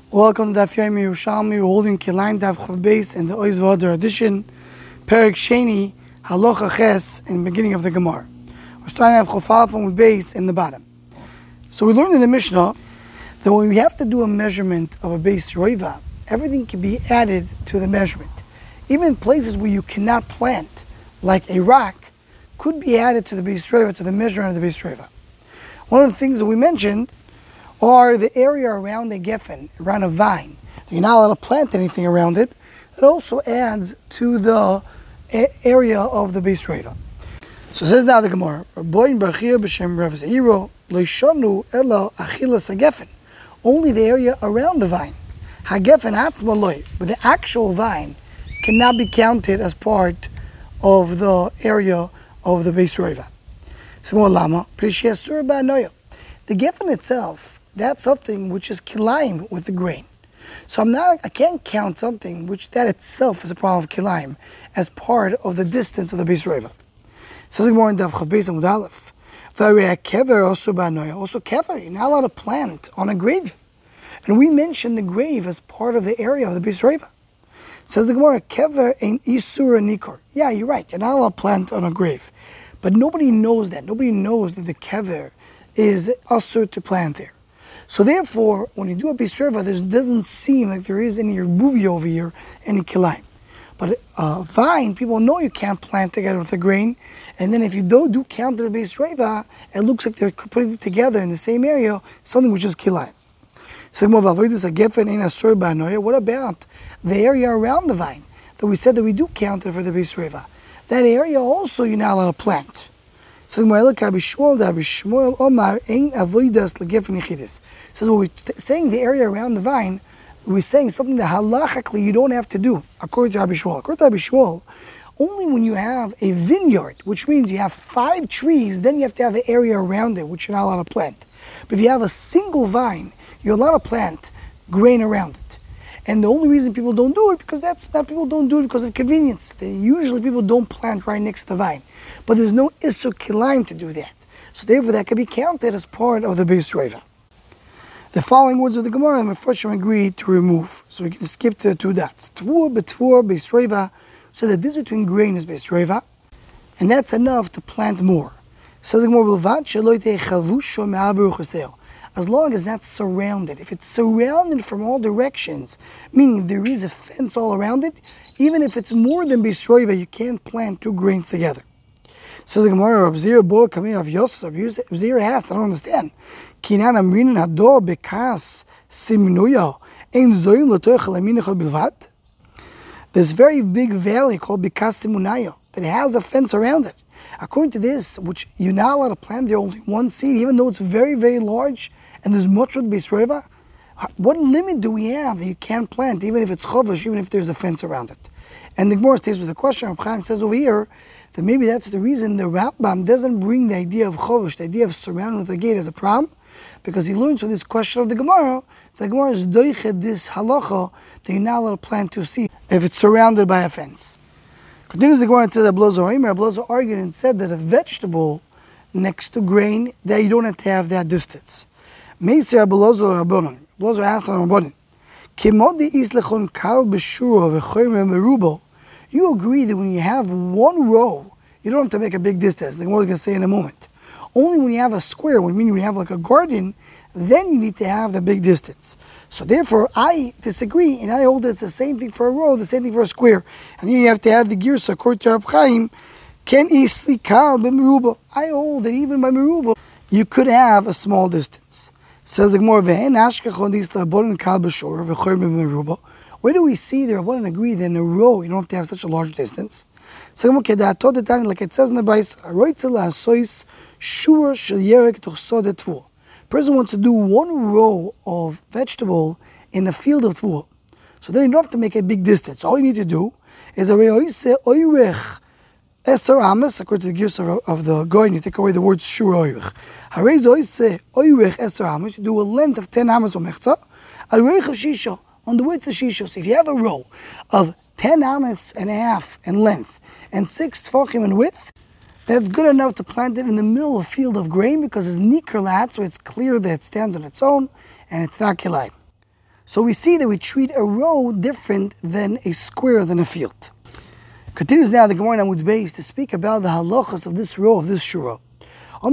Welcome to Daf Yomi Yerushalmi. We're holding Kilayim Daf Chav Beis in the Oz V'Adar edition, Perek Sheni, Halacha Ches, in the beginning of the Gemara. We're starting off Chav Aleph with Beis in the bottom. So we learned in the Mishnah that when we have to do a measurement of a Beis Roiva, everything can be added to the measurement. Even places where you cannot plant, like a rock, could be added to the Beis Roiva, to the measurement of the Beis Roiva. One of the things that we mentioned are the area around a geffen, around a vine. You're not allowed to plant anything around it. It also adds to the area of the Beis Roiva. So it says now the Gemara, only the area around the vine. But the actual vine cannot be counted as part of the area of the Beis Roiva. The geffen itself, that's something which is kilayim with the grain. So I can't count something which that itself is a problem of kilayim as part of the distance of the Beis Roiva. Says more in Daf Chav Beis Amud Aleph. Also kever, you're not allowed to plant on a grave. And we mentioned the grave as part of the area of the Beis Roiva. Says the Gemara, kever ein isur nikor. Yeah, you're right, you're not allowed to plant on a grave. But nobody knows that. Nobody knows that the kever is asur to plant there. So therefore, when you do a Beis Roiva, there doesn't seem like there is any yerbuvi over here, any kilayim. But vine, people know you can't plant together with a grain, and then if you do count the Beis Roiva, it looks like they're putting it together in the same area, something which is kilayim. What about the area around the vine that we said that we do count it for the Beis Roiva? That area also you're not allowed to plant. Says what we're saying, the area around the vine, we're saying something that halachically you don't have to do, according to Rabbi Shmuel. According to Rabbi Shmuel, only when you have a vineyard, which means you have 5 trees, then you have to have an area around it, which you're not allowed to plant. But if you have a single vine, you're allowed to plant grain around it. And the only reason people don't do it, because people don't do it because of convenience. Usually people don't plant right next to the vine. But there's no Isur Kilayim to do that. So therefore that can be counted as part of the Beis Roiva. The following words of the Gemara, the Mefarshim agreed to remove. So we can skip to the 2 dots. Tvur, betvur, Beis Roiva. So the difference between grain is Beis Roiva. And that's enough to plant more. Says the Gemara, as long as that's surrounded. If it's surrounded from all directions, meaning there is a fence all around it, even if it's more than Beis Roiva, you can't plant 2 grains together. Says the Gemara, Reb Zira bo kamei of Yosef. Reb Zira asked, I don't understand. Kinan amrin hado bekas simnuya ein zoyin l'toich l'minachol bilvad. This very big valley called Bekas Simunayo that has a fence around it. According to this, which you're not allowed to plant there only 1 seed, even though it's very, very large, and there's much with Beis Roiva, what limit do we have that you can't plant, even if it's chovish, even if there's a fence around it? And the Gemara stays with the question. Reb Chaim says over here that maybe that's the reason the Rambam doesn't bring the idea of chovish, the idea of surrounding with a gate as a problem, because he learns from this question of the Gemara. The Gemara is doiched this halacha that you're not allowed to plant 2 seeds if it's surrounded by a fence. Continues the Gemara and says Ablozo argued and said that a vegetable next to grain, that you don't have to have that distance. Meiser Ablozo asked on Rabbanan, you agree that when you have 1 row, you don't have to make a big distance. The Gemara is going to say in a moment. Only when you have a square, when you have like a garden, then you need to have the big distance. So therefore, I disagree, and I hold that it's the same thing for a row, the same thing for a square. And here you have to add the girsa, according to Reb Chaim, ken isli kal b'meruba. I hold that even by meruba, you could have a small distance. Says the Gemara, where do we see the Rabbanan agree that in a row you don't have to have such a large distance? So like it says in the Bais, person wants to do 1 row of vegetable in a field of tvur. So then you don't have to make a big distance. All you need to do is Esther Ames, according to the gears of the Goyen, you take away the word Shur Oyrech. Harei Zoyse Oyrech Esther Ames, you do a length of 10 Ames or Mechza, Al-Reich of Shisha, on the width of Shisha. So if you have a row of 10 Ames and a half in length and 6 Tfachim in width, that's good enough to plant it in the middle of a field of grain because it's Niker Lat, so it's clear that it stands on its own and it's not Kilayim. So we see that we treat a row different than a square, than a field. Continues now the Gemara in Amud Beis to speak about the halachas of this row, of this shura. In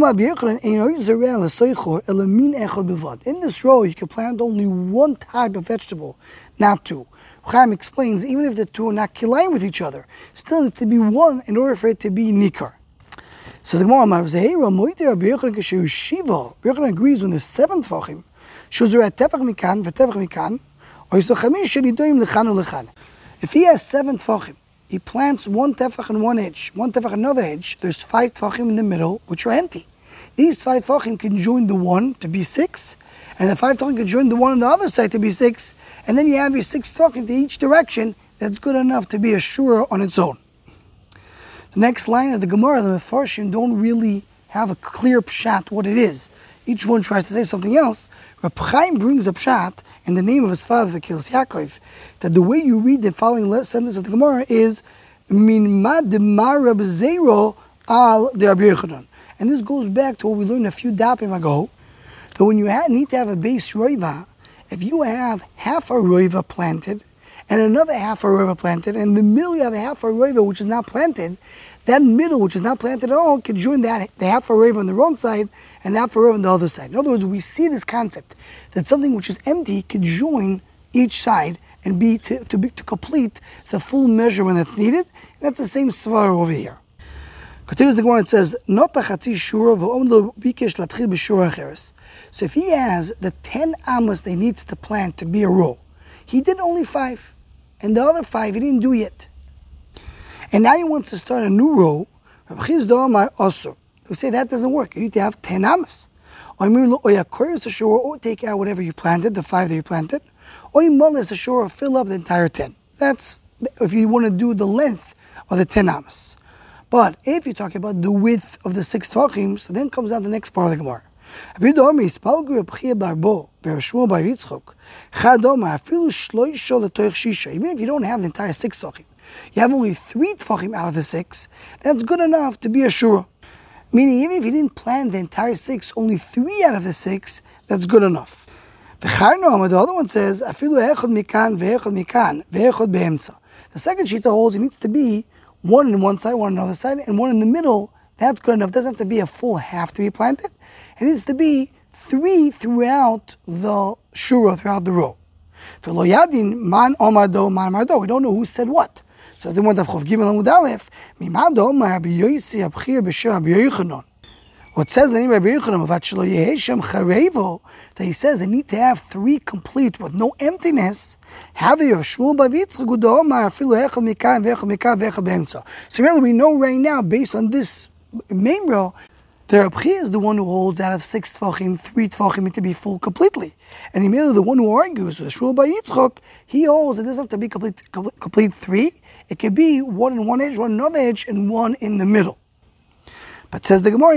this row, you can plant only one type of vegetable, not two. Chaim explains, even if the two are not kilayim with each other, still it needs to be one in order for it to be nikar. Says the Gemara, Rabbi Yochanan agrees when there's 7 tefachim, if he has 7 tefachim, he plants 1 tefach and 1 edge, 1 tefach another edge, there's 5 tefachim in the middle, which are empty. These 5 tefachim can join the 1 to be 6, and the 5 tefachim can join the 1 on the other side to be 6, and then you have your 6 tefachim to each direction. That's good enough to be a shura on its own. The next line of the Gemara, the Mefarshim don't really have a clear pshat what it is. Each one tries to say something else. Reb Chaim brings a pshat in the name of his father, the Kilas Yaakov, that the way you read the following sentence of the Gemara is Min ma demar Reb Zero al de Rabbi Yochanan. And this goes back to what we learned a few dapim ago, that when you need to have a base roiva, if you have half a roiva planted and another half a roiva planted, and in the middle you have a half a roiva which is not planted, that middle, which is not planted at all, can join the half a roiva on the wrong side and the half a roiva on the other side. In other words, we see this concept that something which is empty can join each side and be to complete the full measurement that's needed. That's the same svar over here. Continues the Gemara, it says, Not chatzi shura v'omdo bikesh latchil b'shura acheres. So if he has the 10 amos that he needs to plant to be a row, he did only 5, and the other 5 he didn't do yet. And now he wants to start a new row. We say that doesn't work. You need to have 10 amos. Or take out whatever you planted, the 5 that you planted. Or fill up the entire 10. That's if you want to do the length of the 10 amos. But if you're talking about the width of the 6 tefachim, so then comes out the next part of the Gemara. Even if you don't have the entire 6 tefachim, you have only 3 tefachim out of the 6, that's good enough to be a shura. Meaning, even if you didn't plant the entire 6, only 3 out of the 6, that's good enough. The other one says, the second shita holds it needs to be 1 on one side, 1 on the other side, and 1 in the middle. That's good enough. It doesn't have to be a full half to be planted. It needs to be 3 throughout the shura, throughout the row. We don't know who said what. Says the one of Chav Gimel Amud Aleph, what says the name of Rabbi Yochanan that he says they need to have 3 complete with no emptiness. So really we know right now, based on this main row, the Rabbi is the one who holds out of 6 tefachim, 3 tefachim to be full completely. And Emil, the one who argues with Shmuel by Yitzchok, he holds it doesn't have to be complete 3. It could be 1 in one edge, 1 in another edge, and 1 in the middle. But says the Gemara,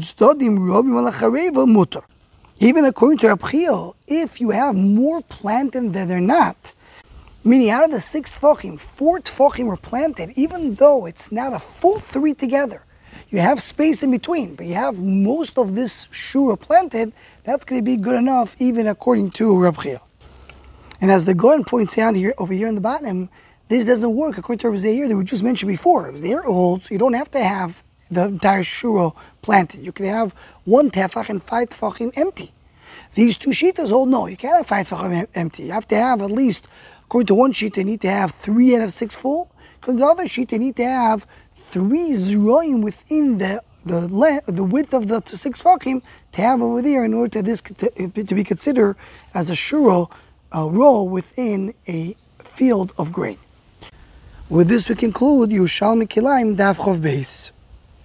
even according to Rabbi, if you have more planted than they're not, meaning out of the 6 tefachim, 4 tefachim were planted, even though it's not a full 3 together, you have space in between, but you have most of this shura planted, that's going to be good enough, even according to Rabbi. And as the Goren points out here, over here in the bottom, this doesn't work according to Rabbi Zeir that we just mentioned before. Rabbi Zeir holds you don't have to have the entire shura planted. You can have 1 tefach and 5 tefachim empty. These 2 shitas hold no, you can't have 5 tefachim empty. You have to have at least, according to one sheet, you need to have 3 out of 6 full. According to the other sheet, you need to have 3 zroim within the width of the 6 tefachim to have over there in order to be considered as a shura, a row within a field of grain. With this we conclude Yerushalmi Kilayim Daf Chav Beis.